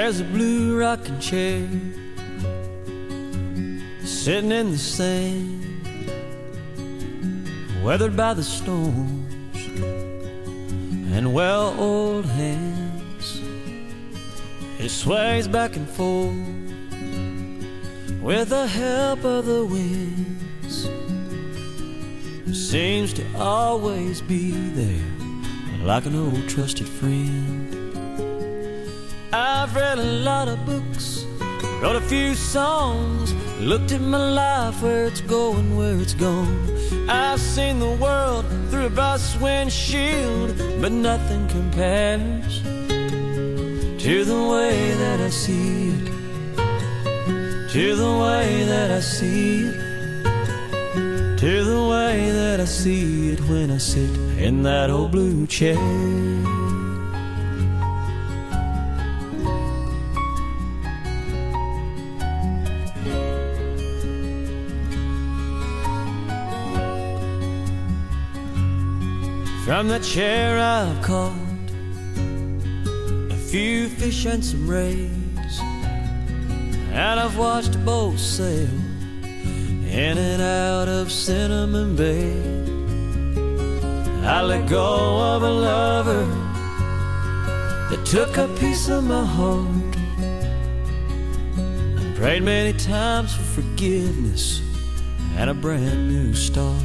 There's a blue rocking chair sitting in the sand, weathered by the storms and well-oiled hands. It sways back and forth with the help of the winds. It seems to always be there like an old trusted friend. I've read a lot of books, wrote a few songs, looked at my life, where it's going, where it's gone. I've seen the world through a bus windshield, but nothing compares to the way that I see it, to the way that I see it, to the way that I see it when I sit in that old blue chair. From that chair I've caught a few fish and some rays, and I've watched a boat sail in and out of Cinnamon Bay. I let go of a lover that took a piece of my heart, and prayed many times for forgiveness and a brand new start.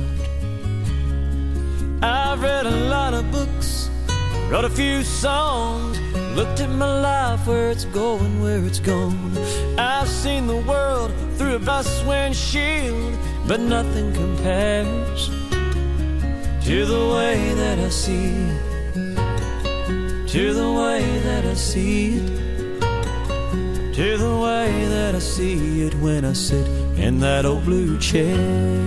I've read a lot of books, wrote a few songs, looked at my life, where it's going, where it's gone. I've seen the world through a bus windshield, but nothing compares to the way that I see it, to the way that I see it, to the way that I see it when I sit in that old blue chair.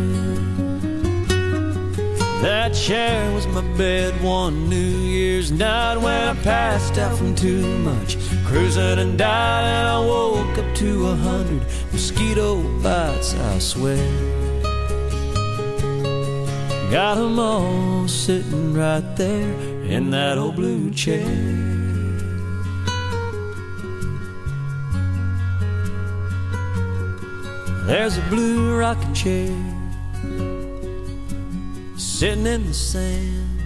That chair was my bed one New Year's night when I passed out from too much cruising and died, and I woke up to 100 mosquito bites, I swear. Got 'em all sitting right there in that old blue chair. There's a blue rocking chair sitting in the sand,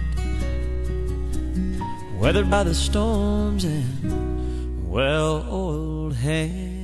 weathered by the storms and well-oiled hands.